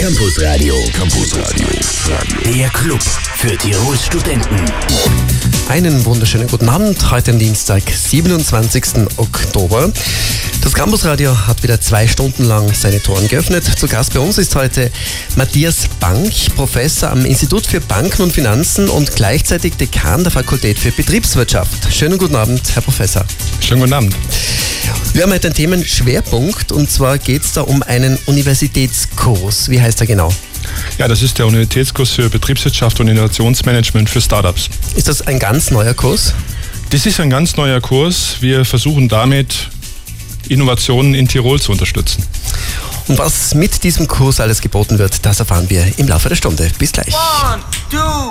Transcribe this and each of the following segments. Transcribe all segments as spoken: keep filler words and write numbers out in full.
Campus Radio. Campus Radio. Der Club für Tirols Studenten. Einen wunderschönen guten Abend, heute am Dienstag, siebenundzwanzigsten Oktober. Das Campusradio hat wieder zwei Stunden lang seine Toren geöffnet. Zu Gast bei uns ist heute Matthias Bank, Professor am Institut für Banken und Finanzen und gleichzeitig Dekan der Fakultät für Betriebswirtschaft. Schönen guten Abend, Herr Professor. Schönen guten Abend. Wir haben heute einen Themenschwerpunkt und zwar geht es da um einen Universitätskurs. Wie heißt er genau? Ja, das ist der Universitätskurs für Betriebswirtschaft und Innovationsmanagement für Startups. Ist das ein ganz neuer Kurs? Das ist ein ganz neuer Kurs. Wir versuchen damit, Innovationen in Tirol zu unterstützen. Und was mit diesem Kurs alles geboten wird, das erfahren wir im Laufe der Stunde. Bis gleich. One, two.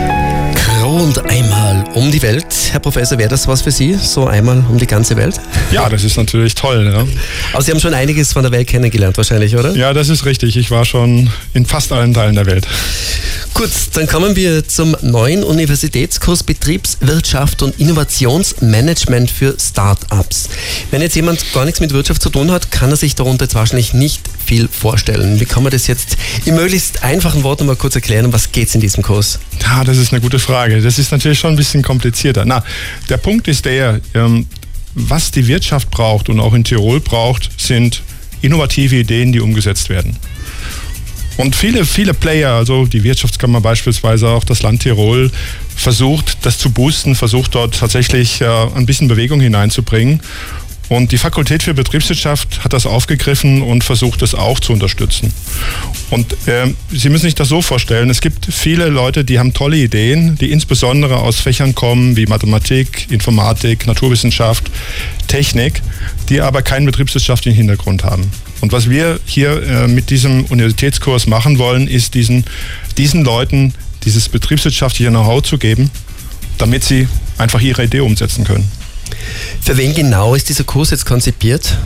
Und einmal um die Welt. Herr Professor, wäre das was für Sie? So einmal um die ganze Welt? Ja, das ist natürlich toll. Ja. Aber Sie haben schon einiges von der Welt kennengelernt wahrscheinlich, oder? Ja, das ist richtig. Ich war schon in fast allen Teilen der Welt. Gut, dann kommen wir zum neuen Universitätskurs Betriebswirtschaft und Innovationsmanagement für Start-ups. Wenn jetzt jemand gar nichts mit Wirtschaft zu tun hat, kann er sich darunter jetzt wahrscheinlich nicht viel vorstellen. Wie kann man das jetzt in möglichst einfachen Worten mal kurz erklären? Um was geht es in diesem Kurs? Ja, das ist eine gute Frage. Das ist natürlich schon ein bisschen komplizierter. Na, der Punkt ist der, ähm, was die Wirtschaft braucht und auch in Tirol braucht, sind innovative Ideen, die umgesetzt werden. Und viele, viele Player, also die Wirtschaftskammer beispielsweise, auch das Land Tirol, versucht das zu boosten, versucht dort tatsächlich äh, ein bisschen Bewegung hineinzubringen. Und die Fakultät für Betriebswirtschaft hat das aufgegriffen und versucht es auch zu unterstützen. Und äh, Sie müssen sich das so vorstellen, es gibt viele Leute, die haben tolle Ideen, die insbesondere aus Fächern kommen wie Mathematik, Informatik, Naturwissenschaft, Technik, die aber keinen betriebswirtschaftlichen Hintergrund haben. Und was wir hier äh, mit diesem Universitätskurs machen wollen, ist diesen, diesen Leuten dieses betriebswirtschaftliche Know-how zu geben, damit sie einfach ihre Idee umsetzen können. Für wen genau ist dieser Kurs jetzt konzipiert?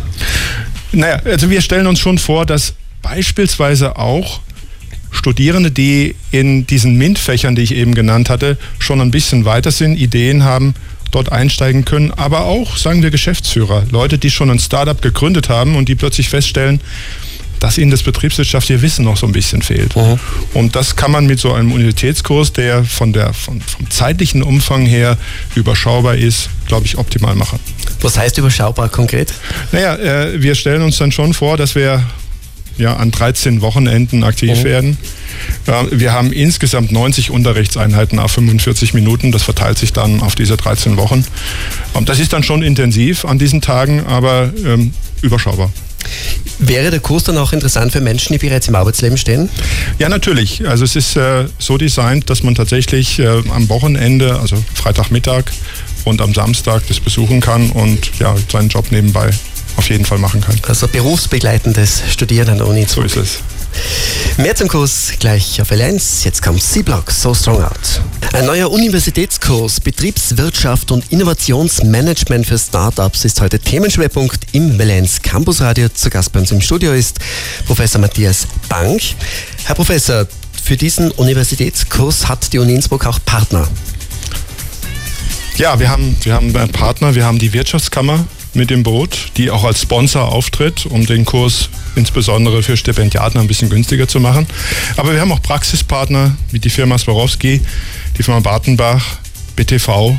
Naja, also wir stellen uns schon vor, dass beispielsweise auch Studierende, die in diesen MINT-Fächern, die ich eben genannt hatte, schon ein bisschen weiter sind, Ideen haben, dort einsteigen können, aber auch, sagen wir, Geschäftsführer, Leute, die schon ein Startup gegründet haben und die plötzlich feststellen, dass ihnen das betriebswirtschaftliche Wissen noch so ein bisschen fehlt. Mhm. Und das kann man mit so einem Universitätskurs, der von der von, vom zeitlichen Umfang her überschaubar ist, glaube ich, optimal machen. Was heißt überschaubar konkret? Naja, äh, wir stellen uns dann schon vor, dass wir ja an dreizehn Wochenenden aktiv mhm. werden. Äh, wir haben insgesamt neunzig Unterrichtseinheiten auf fünfundvierzig Minuten. Das verteilt sich dann auf diese dreizehn Wochen. Und das ist dann schon intensiv an diesen Tagen, aber ähm, überschaubar. Wäre der Kurs dann auch interessant für Menschen, die bereits im Arbeitsleben stehen? Ja, natürlich. Also es ist äh, so designt, dass man tatsächlich äh, am Wochenende, also Freitagmittag und am Samstag das besuchen kann und ja, seinen Job nebenbei auf jeden Fall machen kann. Also berufsbegleitendes Studieren an der Uni. So ist es. Mehr zum Kurs gleich auf L eins. Jetzt kommt C-Block, So Strong Out. Ein neuer Universitätskurs Betriebswirtschaft und Innovationsmanagement für Startups ist heute Themenschwerpunkt im L eins Campusradio. Zu Gast bei uns im Studio ist Professor Matthias Bank. Herr Professor, für diesen Universitätskurs hat die Uni Innsbruck auch Partner. Ja, wir haben, wir haben Partner, wir haben die Wirtschaftskammer mit im Boot, die auch als Sponsor auftritt, um den Kurs insbesondere für Stipendiaten ein bisschen günstiger zu machen. Aber wir haben auch Praxispartner wie die Firma Swarovski, die Firma Bartenbach, B T V.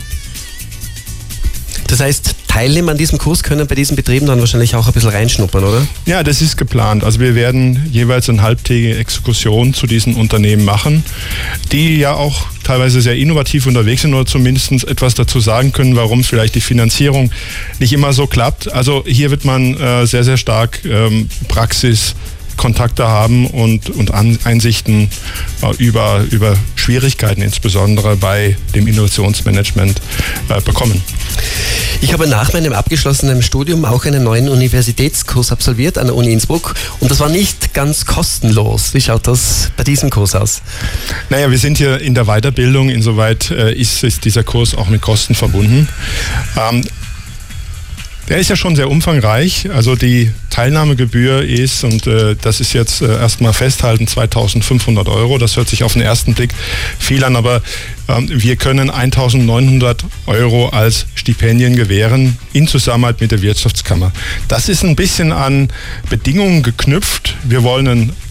Das heißt, Teilnehmer an diesem Kurs können bei diesen Betrieben dann wahrscheinlich auch ein bisschen reinschnuppern, oder? Ja, das ist geplant. Also wir werden jeweils eine halbtägige Exkursion zu diesen Unternehmen machen, die ja auch teilweise sehr innovativ unterwegs sind oder zumindest etwas dazu sagen können, warum vielleicht die Finanzierung nicht immer so klappt. Also hier wird man äh, sehr, sehr stark ähm, Praxis Kontakte haben und, und Einsichten äh, über, über Schwierigkeiten insbesondere bei dem Innovationsmanagement äh, bekommen. Ich habe nach meinem abgeschlossenen Studium auch einen neuen Universitätskurs absolviert an der Uni Innsbruck und das war nicht ganz kostenlos. Wie schaut das bei diesem Kurs aus? Naja, wir sind hier in der Weiterbildung, insoweit äh, ist, ist dieser Kurs auch mit Kosten verbunden. Ähm, Der ist ja schon sehr umfangreich, also die Teilnahmegebühr ist, und äh, das ist jetzt äh, erstmal festhalten, zweitausendfünfhundert Euro. Das hört sich auf den ersten Blick viel an, aber ähm, wir können eintausendneunhundert Euro als Stipendien gewähren in Zusammenarbeit mit der Wirtschaftskammer. Das ist ein bisschen an Bedingungen geknüpft. Wir wollen ein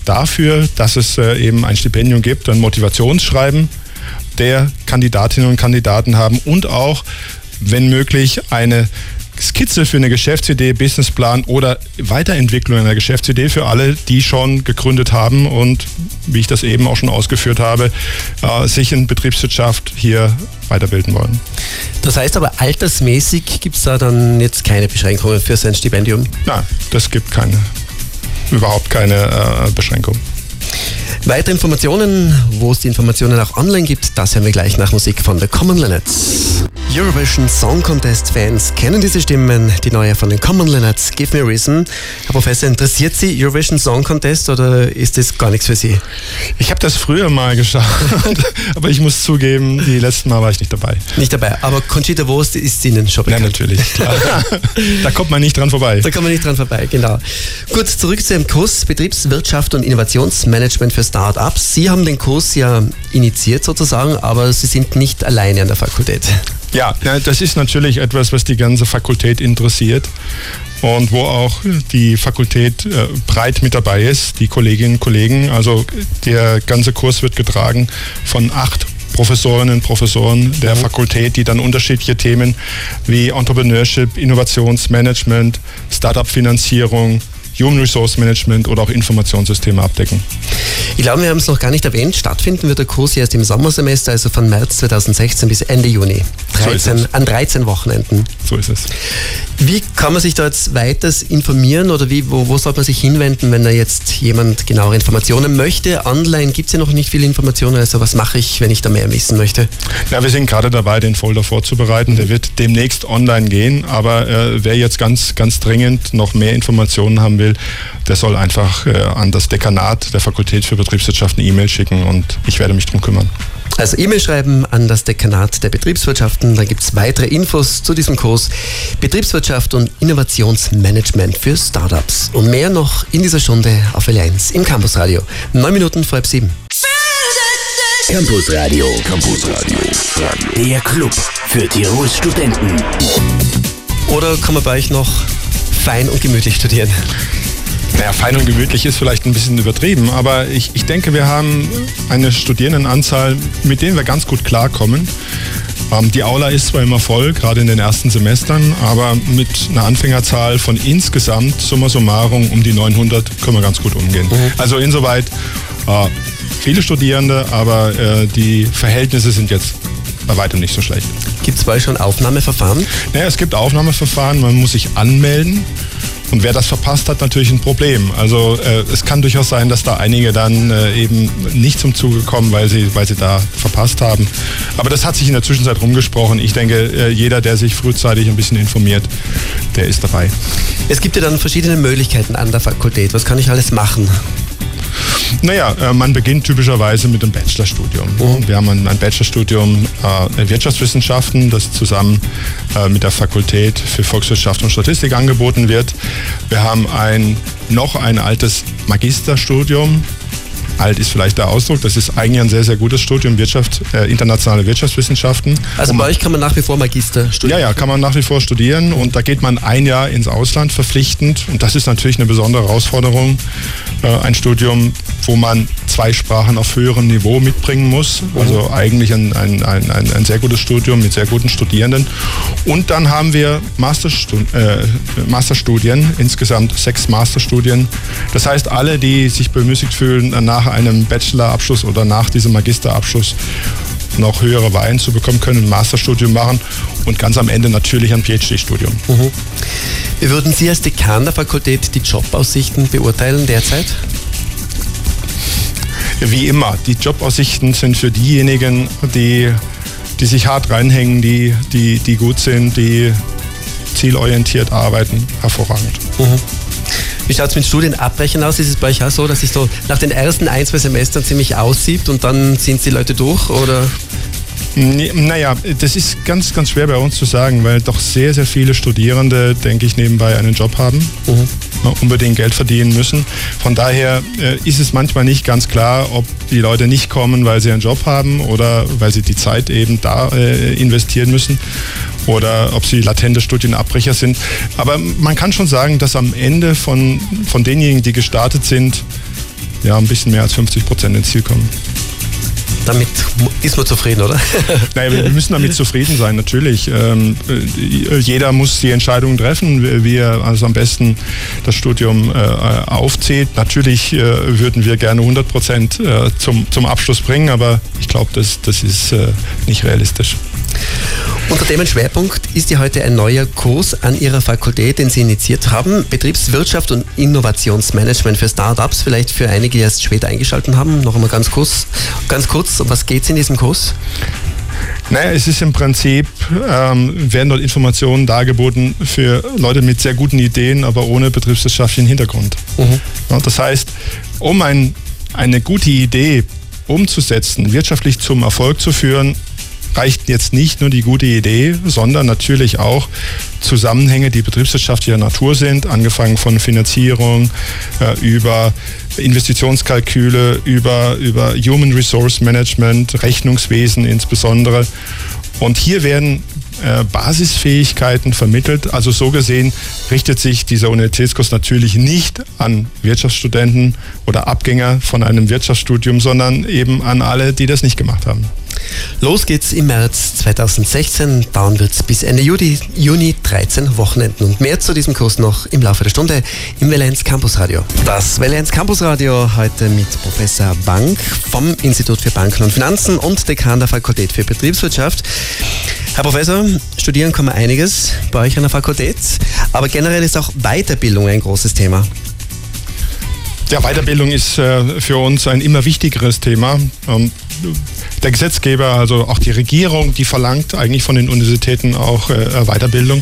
dafür, dass es äh, eben ein Stipendium gibt, ein Motivationsschreiben der Kandidatinnen und Kandidaten haben und auch, wenn möglich, eine Skizze für eine Geschäftsidee, Businessplan oder Weiterentwicklung einer Geschäftsidee für alle, die schon gegründet haben und, wie ich das eben auch schon ausgeführt habe, äh, sich in Betriebswirtschaft hier weiterbilden wollen. Das heißt aber, altersmäßig gibt es da dann jetzt keine Beschränkungen für sein Stipendium? Nein, das gibt keine, überhaupt keine äh, Beschränkung. Weitere Informationen, wo es die Informationen auch online gibt, das hören wir gleich nach Musik von The Common Linnets. Eurovision Song Contest Fans kennen diese Stimmen, die neue von den Common Linnets, Give Me a Reason. Herr Professor, interessiert Sie Eurovision Song Contest oder ist das gar nichts für Sie? Ich habe das früher mal geschaut, aber ich muss zugeben, die letzten Mal war ich nicht dabei. Nicht dabei, aber Conchita Wurst ist Ihnen schon bekannt. Ja, natürlich, klar. Da kommt man nicht dran vorbei. Da kommt man nicht dran vorbei, genau. Gut, zurück zu Ihrem Kurs Betriebswirtschaft und Innovationsmanagement für Start-ups. Sie haben den Kurs ja initiiert sozusagen, aber Sie sind nicht alleine an der Fakultät. Ja, das ist natürlich etwas, was die ganze Fakultät interessiert und wo auch die Fakultät äh, breit mit dabei ist, die Kolleginnen und Kollegen. Also der ganze Kurs wird getragen von acht Professorinnen und Professoren der mhm. Fakultät, die dann unterschiedliche Themen wie Entrepreneurship, Innovationsmanagement, Startup-Finanzierung, Human Resource Management oder auch Informationssysteme abdecken. Ich glaube, wir haben es noch gar nicht erwähnt. Stattfinden wird der Kurs erst im Sommersemester, also von März zweitausendsechzehn bis Ende Juni. dreizehn, so an dreizehn Wochenenden. So ist es. Wie kann man sich da jetzt weiter informieren oder wie, wo, wo sollte man sich hinwenden, wenn da jetzt jemand genauere Informationen möchte? Online gibt es ja noch nicht viele Informationen, also was mache ich, wenn ich da mehr wissen möchte? Ja, wir sind gerade dabei, den Folder vorzubereiten. Der wird demnächst online gehen, aber äh, wer jetzt ganz, ganz dringend noch mehr Informationen haben will, der soll einfach äh, an das Dekanat der Fakultät für Betriebswirtschaft eine E-Mail schicken und ich werde mich drum kümmern. Also E-Mail schreiben an das Dekanat der Betriebswirtschaften, da gibt es weitere Infos zu diesem Kurs Betriebswirtschaft und Innovationsmanagement für Startups. Und mehr noch in dieser Stunde auf L eins im Campusradio. Neun Minuten vor halb sieben. Campusradio, Campusradio, der Club für Tirols Studenten. Oder kann man bei euch noch fein und gemütlich studieren? Naja, fein und gemütlich ist vielleicht ein bisschen übertrieben, aber ich, ich denke, wir haben eine Studierendenanzahl, mit denen wir ganz gut klarkommen. Ähm, die Aula ist zwar immer voll, gerade in den ersten Semestern, aber mit einer Anfängerzahl von insgesamt, summa summarum, um die neunhundert können wir ganz gut umgehen. Mhm. Also insoweit äh, viele Studierende, aber äh, die Verhältnisse sind jetzt bei weitem nicht so schlecht. Gibt es bei euch schon Aufnahmeverfahren? Naja, es gibt Aufnahmeverfahren, man muss sich anmelden. Und wer das verpasst, hat natürlich ein Problem. Also äh, es kann durchaus sein, dass da einige dann äh, eben nicht zum Zuge kommen, weil sie, weil sie da verpasst haben. Aber das hat sich in der Zwischenzeit rumgesprochen. Ich denke, äh, jeder, der sich frühzeitig ein bisschen informiert, der ist dabei. Es gibt ja dann verschiedene Möglichkeiten an der Fakultät. Was kann ich alles machen? Naja, äh, man beginnt typischerweise mit dem Bachelorstudium. Oh. Wir haben ein, ein Bachelorstudium äh, Wirtschaftswissenschaften, das zusammen äh, mit der Fakultät für Volkswirtschaft und Statistik angeboten wird. Wir haben ein, noch ein altes Magisterstudium. Alt ist vielleicht der Ausdruck, das ist eigentlich ein sehr, sehr gutes Studium, Wirtschaft, äh, internationale Wirtschaftswissenschaften. Also bei euch kann man nach wie vor Magister studieren? Ja, ja, kann man nach wie vor studieren und da geht man ein Jahr ins Ausland verpflichtend und das ist natürlich eine besondere Herausforderung. Äh, ein Studium, wo man zwei Sprachen auf höherem Niveau mitbringen muss, also eigentlich ein, ein, ein, ein, ein sehr gutes Studium mit sehr guten Studierenden. Und dann haben wir Masterstudien, äh, Masterstudien, insgesamt sechs Masterstudien. Das heißt, alle, die sich bemüßigt fühlen, nach einem Bachelorabschluss oder nach diesem Magisterabschluss noch höhere Weihen zu bekommen, können ein Masterstudium machen und ganz am Ende natürlich ein PhD-Studium. Mhm. Wie würden Sie als Dekan der Fakultät die Jobaussichten beurteilen derzeit? Wie immer, die Jobaussichten sind für diejenigen, die, die sich hart reinhängen, die, die, die gut sind, die zielorientiert arbeiten, hervorragend. Mhm. Wie schaut es mit Studienabbrechen aus? Ist es bei euch auch so, dass sich so nach den ersten ein, zwei Semestern ziemlich aussieht und dann sind die Leute durch? Oder? Naja, das ist ganz, ganz schwer bei uns zu sagen, weil doch sehr, sehr viele Studierende, denke ich, nebenbei einen Job haben, mhm. unbedingt Geld verdienen müssen. Von daher äh, ist es manchmal nicht ganz klar, ob die Leute nicht kommen, weil sie einen Job haben oder weil sie die Zeit eben da äh, investieren müssen oder ob sie latente Studienabbrecher sind. Aber man kann schon sagen, dass am Ende von, von denjenigen, die gestartet sind, ja, ein bisschen mehr als fünfzig Prozent ins Ziel kommen. Damit ist man zufrieden, oder? Naja, wir müssen damit zufrieden sein, natürlich. Ähm, jeder muss die Entscheidung treffen, wie er also am besten das Studium äh, aufzieht. Natürlich äh, würden wir gerne hundert Prozent äh, zum, zum Abschluss bringen, aber ich glaube, das, das ist äh, nicht realistisch. Unter dem Schwerpunkt ist ja heute ein neuer Kurs an Ihrer Fakultät, den Sie initiiert haben. Betriebswirtschaft und Innovationsmanagement für Startups. Vielleicht für einige, die erst später eingeschaltet haben. Noch einmal ganz kurz. Ganz kurz, um was geht es in diesem Kurs? Naja, es ist im Prinzip, ähm, werden dort Informationen dargeboten für Leute mit sehr guten Ideen, aber ohne betriebswirtschaftlichen Hintergrund. Mhm. Ja, das heißt, um ein, eine gute Idee umzusetzen, wirtschaftlich zum Erfolg zu führen, reicht jetzt nicht nur die gute Idee, sondern natürlich auch Zusammenhänge, die betriebswirtschaftlicher Natur sind, angefangen von Finanzierung, äh, über Investitionskalküle, über, über Human Resource Management, Rechnungswesen insbesondere. Und hier werden äh, Basisfähigkeiten vermittelt. Also so gesehen richtet sich dieser Universitätskurs natürlich nicht an Wirtschaftsstudenten oder Abgänger von einem Wirtschaftsstudium, sondern eben an alle, die das nicht gemacht haben. Los geht's im März zweitausendsechzehn, dauern wird es bis Ende Juli, Juni, dreizehn Wochenenden. Und mehr zu diesem Kurs noch im Laufe der Stunde im Welle eins Campus Radio. Das Welle eins Campus Radio heute mit Professor Bank vom Institut für Banken und Finanzen und Dekan der Fakultät für Betriebswirtschaft. Herr Professor, studieren kann man einiges bei euch an der Fakultät, aber generell ist auch Weiterbildung ein großes Thema. Ja, Weiterbildung ist äh, für uns ein immer wichtigeres Thema. Ähm, der Gesetzgeber, also auch die Regierung, die verlangt eigentlich von den Universitäten auch äh, Weiterbildung.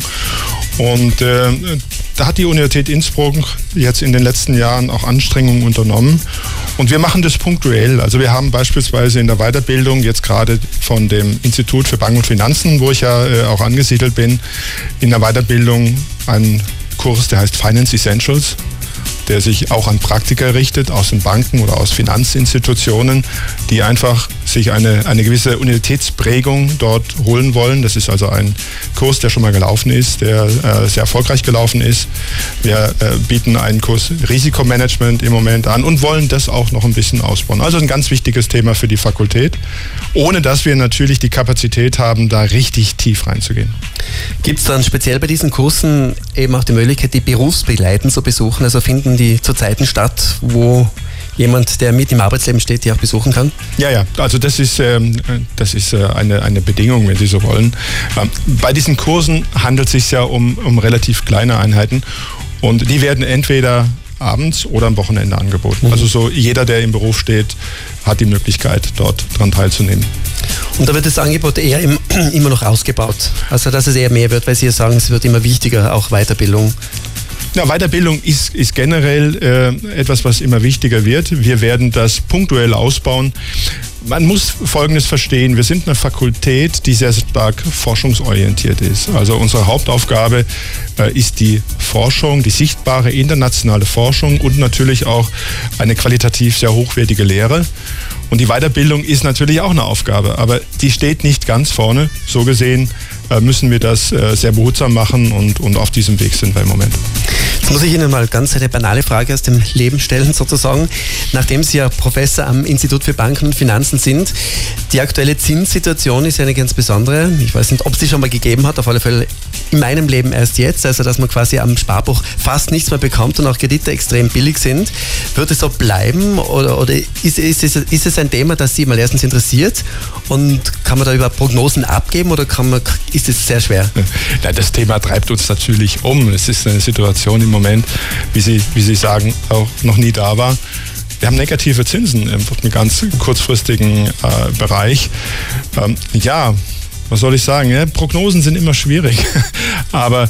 Und äh, da hat die Universität Innsbruck jetzt in den letzten Jahren auch Anstrengungen unternommen. Und wir machen das punktuell. Also wir haben beispielsweise in der Weiterbildung jetzt gerade von dem Institut für Banken und Finanzen, wo ich ja äh, auch angesiedelt bin, in der Weiterbildung einen Kurs, der heißt Finance Essentials, der sich auch an Praktiker richtet, aus den Banken oder aus Finanzinstitutionen, die einfach sich eine, eine gewisse Universitätsprägung dort holen wollen. Das ist also ein Kurs, der schon mal gelaufen ist, der äh, sehr erfolgreich gelaufen ist. Wir äh, bieten einen Kurs Risikomanagement im Moment an und wollen das auch noch ein bisschen ausbauen. Also ein ganz wichtiges Thema für die Fakultät, ohne dass wir natürlich die Kapazität haben, da richtig tief reinzugehen. Gibt es dann speziell bei diesen Kursen eben auch die Möglichkeit, die berufsbegleitend zu besuchen? Also finden die zu Zeiten statt, wo jemand, der mit im Arbeitsleben steht, die auch besuchen kann? Ja, ja, also das ist, ähm, das ist äh, eine, eine Bedingung, wenn Sie so wollen. Ähm, bei diesen Kursen handelt es sich ja um, um relativ kleine Einheiten und die werden entweder abends oder am Wochenende angeboten. Mhm. Also so jeder, der im Beruf steht, hat die Möglichkeit, dort dran teilzunehmen. Und da wird das Angebot eher im, immer noch ausgebaut. Also dass es eher mehr wird, weil Sie ja sagen, es wird immer wichtiger, auch Weiterbildung. Ja, Weiterbildung ist, ist generell äh, etwas, was immer wichtiger wird. Wir werden das punktuell ausbauen. Man muss Folgendes verstehen. Wir sind eine Fakultät, die sehr stark forschungsorientiert ist. Also unsere Hauptaufgabe äh, ist die Forschung, die sichtbare internationale Forschung und natürlich auch eine qualitativ sehr hochwertige Lehre. Und die Weiterbildung ist natürlich auch eine Aufgabe, aber die steht nicht ganz vorne. So gesehen äh, müssen wir das äh, sehr behutsam machen und, und auf diesem Weg sind wir im Moment. Jetzt muss ich Ihnen mal ganz eine banale Frage aus dem Leben stellen sozusagen. Nachdem Sie ja Professor am Institut für Banken und Finanzen sind, die aktuelle Zinssituation ist ja eine ganz besondere. Ich weiß nicht, ob es die schon mal gegeben hat, auf alle Fälle in meinem Leben erst jetzt, also dass man quasi am Sparbuch fast nichts mehr bekommt und auch Kredite extrem billig sind. Wird es so bleiben oder, oder ist, ist, es, ist es ein Thema, das Sie mal erstens interessiert und kann man da über Prognosen abgeben oder kann man, ist es sehr schwer? Ja, das Thema treibt uns natürlich um. Es ist eine Situation im Moment, wie Sie, wie Sie sagen, auch noch nie da war. Wir haben negative Zinsen im ganz kurzfristigen äh, Bereich. Ähm, ja, was soll ich sagen? Ja, Prognosen sind immer schwierig, aber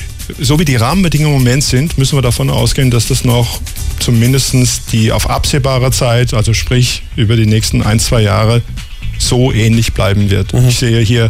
so wie die Rahmenbedingungen im Moment sind, müssen wir davon ausgehen, dass das noch zumindest die auf absehbare Zeit, also sprich über die nächsten ein, zwei Jahre, so ähnlich bleiben wird. Mhm. Ich sehe hier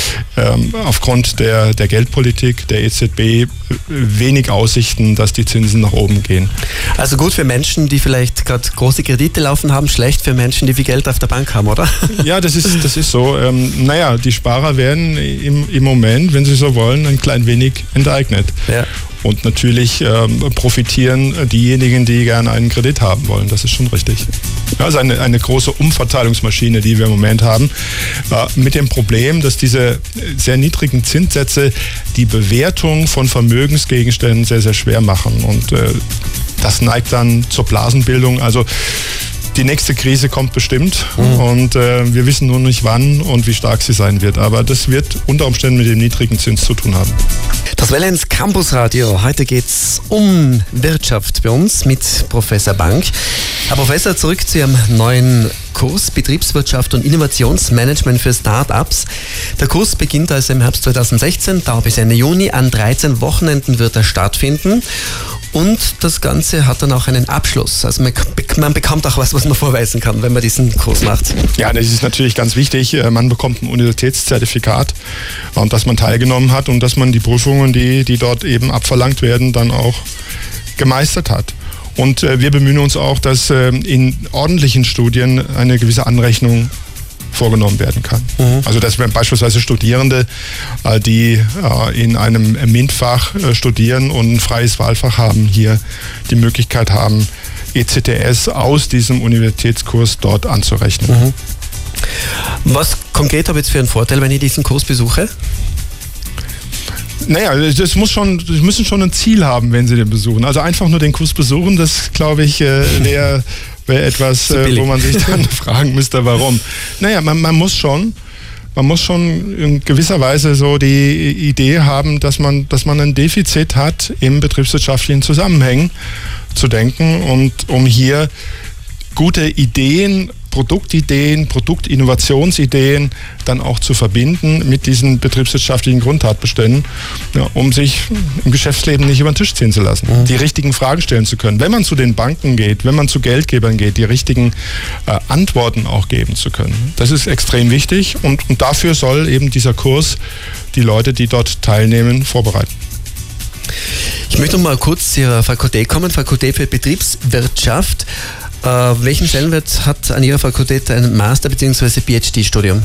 ähm, aufgrund der, der Geldpolitik der E Z B wenig Aussichten, dass die Zinsen nach oben gehen. Also gut für Menschen, die vielleicht gerade große Kredite laufen haben, schlecht für Menschen, die viel Geld auf der Bank haben, oder? Ja, das ist, das ist so. Ähm, naja, die Sparer werden im, im Moment, wenn sie so wollen, ein klein wenig enteignet. Ja. Und natürlich ähm, profitieren diejenigen, die gerne einen Kredit haben wollen. Das ist schon richtig. Also eine, eine große Umverteilungsmaschine, die wir im Moment haben. Äh, mit dem Problem, dass diese sehr niedrigen Zinssätze die Bewertung von Vermögensgegenständen sehr, sehr schwer machen. Und äh, das neigt dann zur Blasenbildung. Also die nächste Krise kommt bestimmt mhm. und äh, wir wissen nur nicht wann und wie stark sie sein wird. Aber das wird unter Umständen mit dem niedrigen Zins zu tun haben. Das Valenz Campus Radio. Heute geht es um Wirtschaft bei uns mit Professor Bank. Herr Professor, zurück zu Ihrem neuen Kurs Betriebswirtschaft und Innovationsmanagement für Start-ups. Der Kurs beginnt also im Herbst zweitausendsechzehn, dauert bis Ende Juni. An dreizehn Wochenenden wird er stattfinden. Und das Ganze hat dann auch einen Abschluss. Also man, man bekommt auch was, was man vorweisen kann, wenn man diesen Kurs macht. Ja, das ist natürlich ganz wichtig. Man bekommt ein Universitätszertifikat, und dass man teilgenommen hat und dass man die Prüfungen, die, die dort eben abverlangt werden, dann auch gemeistert hat. Und äh, wir bemühen uns auch, dass äh, in ordentlichen Studien eine gewisse Anrechnung vorgenommen werden kann. Mhm. Also dass wir beispielsweise Studierende, äh, die äh, in einem MINT-Fach äh, studieren und ein freies Wahlfach haben, hier die Möglichkeit haben, E C T S aus diesem Universitätskurs dort anzurechnen. Mhm. Was konkret habe ich jetzt für einen Vorteil, wenn ich diesen Kurs besuche? Naja, das muss schon, das müssen schon ein Ziel haben, wenn Sie den besuchen. Also einfach nur den Kurs besuchen, das glaube ich wäre wär etwas, äh, wo man sich dann fragen müsste, warum. Naja, man, man muss schon, man muss schon in gewisser Weise so die Idee haben, dass man, dass man ein Defizit hat, im betriebswirtschaftlichen Zusammenhängen zu denken, und um hier gute Ideen, Produktideen, Produktinnovationsideen dann auch zu verbinden mit diesen betriebswirtschaftlichen Grundtatbeständen, ja, um sich im Geschäftsleben nicht über den Tisch ziehen zu lassen, mhm. die richtigen Fragen stellen zu können. Wenn man zu den Banken geht, wenn man zu Geldgebern geht, die richtigen äh, Antworten auch geben zu können. Das ist extrem wichtig, und, und dafür soll eben dieser Kurs die Leute, die dort teilnehmen, vorbereiten. Ich möchte noch mal kurz zu Ihrer Fakultät kommen, Fakultät für Betriebswirtschaft. Äh, welchen Stellenwert hat an Ihrer Fakultät ein Master- bzw. P H D-Studium?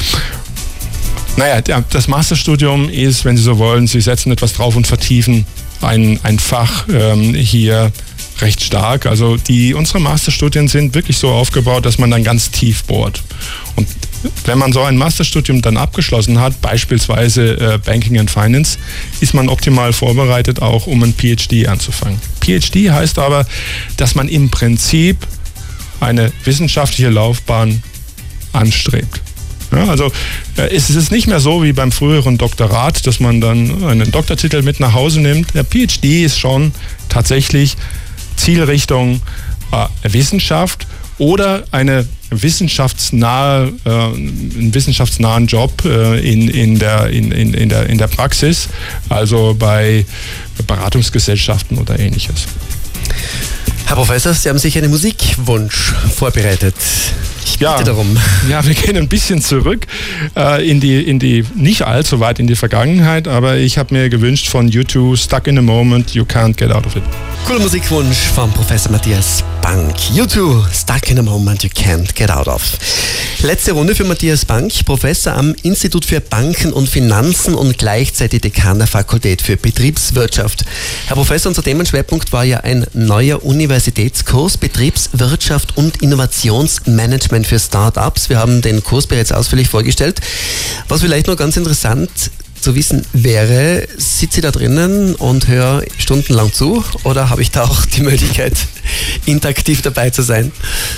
Naja, das Masterstudium ist, wenn Sie so wollen, Sie setzen etwas drauf und vertiefen ein, ein Fach ähm, hier recht stark. Also die, unsere Masterstudien sind wirklich so aufgebaut, dass man dann ganz tief bohrt. Und wenn man so ein Masterstudium dann abgeschlossen hat, beispielsweise äh, Banking and Finance, ist man optimal vorbereitet, auch um ein P H D anzufangen. P H D heißt aber, dass man im Prinzip eine wissenschaftliche Laufbahn anstrebt. Ja, also äh, es ist nicht mehr so wie beim früheren Doktorat, dass man dann einen Doktortitel mit nach Hause nimmt. Der P H D ist schon tatsächlich Zielrichtung äh, Wissenschaft oder eine wissenschaftsnahe, äh, einen wissenschaftsnahen Job äh, in, in, der, in, in, in, der, in der Praxis, also bei Beratungsgesellschaften oder Ähnliches. Herr Professor, Sie haben sich einen Musikwunsch vorbereitet. Ich bitte ja, darum. Ja, wir gehen ein bisschen zurück äh, in, die, in die, nicht allzu weit in die Vergangenheit, aber ich habe mir gewünscht von U zwei, Stuck in a Moment, You Can't Get Out of It. Cooler Musikwunsch von Professor Matthias Bank. U zwei, Stuck in a Moment, You Can't Get Out of. Letzte Runde für Matthias Bank, Professor am Institut für Banken und Finanzen und gleichzeitig Dekan der Fakultät für Betriebswirtschaft. Herr Professor, unser Themenschwerpunkt war ja ein neuer Universitätskurs Betriebswirtschaft und Innovationsmanagement für Start-ups. Wir haben den Kurs bereits ausführlich vorgestellt. Was vielleicht noch ganz interessant zu wissen wäre, sitze ich da drinnen und höre stundenlang zu, oder habe ich da auch die Möglichkeit, interaktiv dabei zu sein?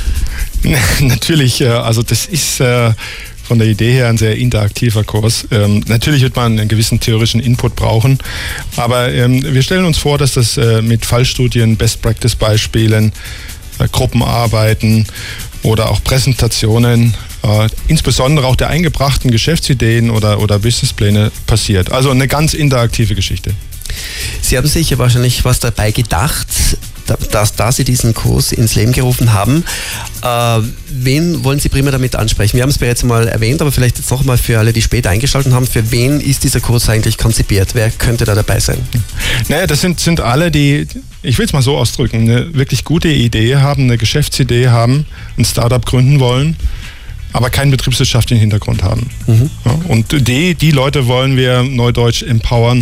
Natürlich, also das ist äh, von der Idee her ein sehr interaktiver Kurs. Ähm, natürlich wird man einen gewissen theoretischen Input brauchen, aber ähm, wir stellen uns vor, dass das äh, mit Fallstudien, Best-Practice-Beispielen, äh, Gruppenarbeiten oder auch Präsentationen, äh, insbesondere auch der eingebrachten Geschäftsideen oder, oder Businesspläne passiert. Also eine ganz interaktive Geschichte. Sie haben sich ja wahrscheinlich was dabei gedacht, dass, da Sie diesen Kurs ins Leben gerufen haben. Äh, wen wollen Sie primär damit ansprechen? Wir haben es bereits mal erwähnt, aber vielleicht jetzt noch mal für alle, die später eingeschaltet haben, für wen ist dieser Kurs eigentlich konzipiert? Wer könnte da dabei sein? Naja, das sind, sind alle, die, ich will es mal so ausdrücken, eine wirklich gute Idee haben, eine Geschäftsidee haben, ein Startup gründen wollen, aber keinen betriebswirtschaftlichen Hintergrund haben. Mhm. Ja, und die, die Leute wollen wir neudeutsch empowern,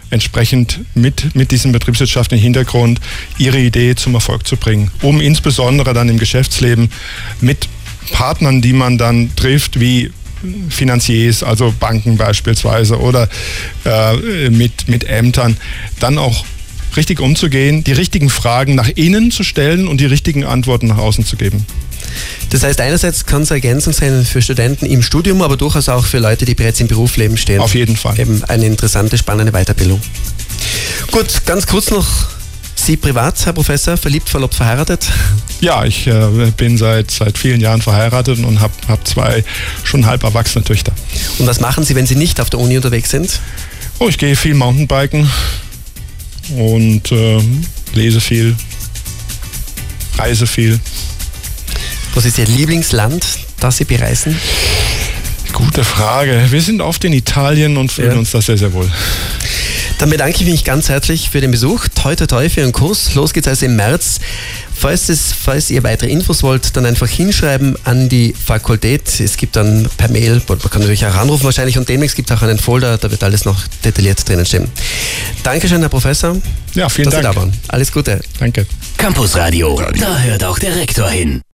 entsprechend mit, mit diesem betriebswirtschaftlichen Hintergrund ihre Idee zum Erfolg zu bringen, um insbesondere dann im Geschäftsleben mit Partnern, die man dann trifft, wie Finanziers, also Banken beispielsweise oder äh, mit, mit Ämtern, dann auch richtig umzugehen, die richtigen Fragen nach innen zu stellen und die richtigen Antworten nach außen zu geben. Das heißt, einerseits kann es eine Ergänzung sein für Studenten im Studium, aber durchaus auch für Leute, die bereits im Berufsleben stehen. Auf jeden Fall. Eben eine interessante, spannende Weiterbildung. Gut, ganz kurz noch Sie privat, Herr Professor, verliebt, verlobt, verheiratet? Ja, ich äh, bin seit, seit vielen Jahren verheiratet und habe hab zwei schon halb erwachsene Töchter. Und was machen Sie, wenn Sie nicht auf der Uni unterwegs sind? Oh, ich gehe viel Mountainbiken und äh, lese viel, reise viel. Was ist Ihr Lieblingsland, das Sie bereisen? Gute Frage. Wir sind oft in Italien und fühlen ja. uns da sehr, sehr wohl. Dann bedanke ich mich ganz herzlich für den Besuch. Toi, toi, toi für Ihren Kurs. Los geht's also im März. Falls, es, falls ihr weitere Infos wollt, dann einfach hinschreiben an die Fakultät. Es gibt dann per Mail, man kann natürlich auch anrufen wahrscheinlich, und demnächst gibt es auch einen Folder, da wird alles noch detailliert drinnen stehen. Dankeschön, Herr Professor. Ja, vielen dass Dank. Sie da waren. Alles Gute. Danke. Campus Radio, da hört auch der Rektor hin.